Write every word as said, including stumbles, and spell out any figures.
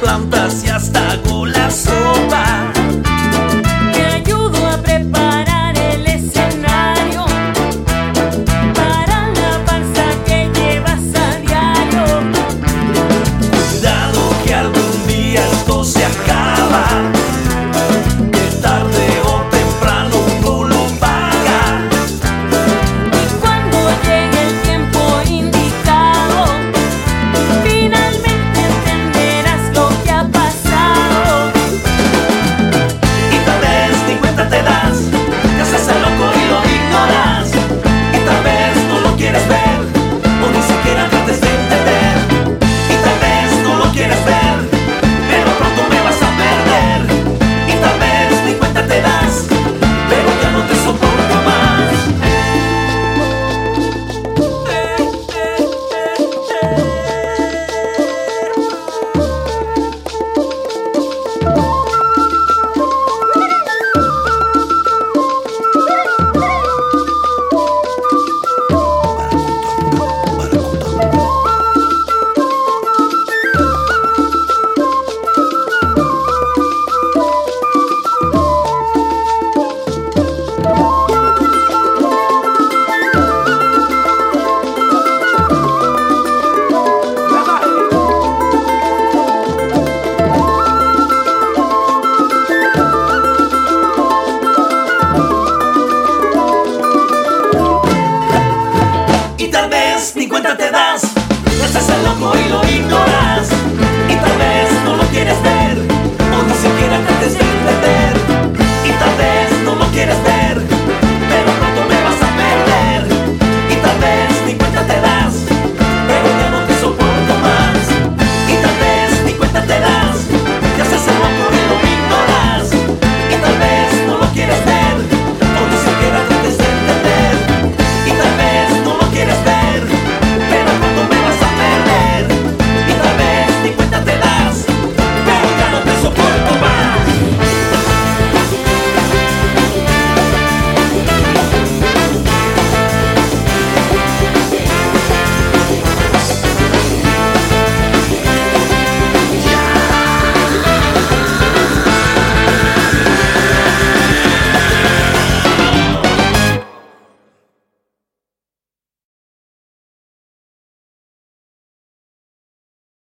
plantas y hasta hago la sopa. Te ayudo a preparar el escenario para la farsa que llevas a diario. Cuidado que algún día esto se acaba, que tarde o temprano uno lo paga. Y cuando llegue el tiempo indicado, finalmente entenderás lo que ha pasado. Y tal vez ni cuenta te das, te haces el loco y lo ignoras. Y tal vez no lo quieres ver, o ni siquiera trates de entender. Y tal vez no lo quieres ver, pero pronto me vas a perder. Y tal vez ni cuenta te das, pero ya no te soporto más. Y tal vez ni cuenta te das, te haces el loco y lo ignoras. Y tal vez no lo quieres ver, o ni siquiera trates de entender.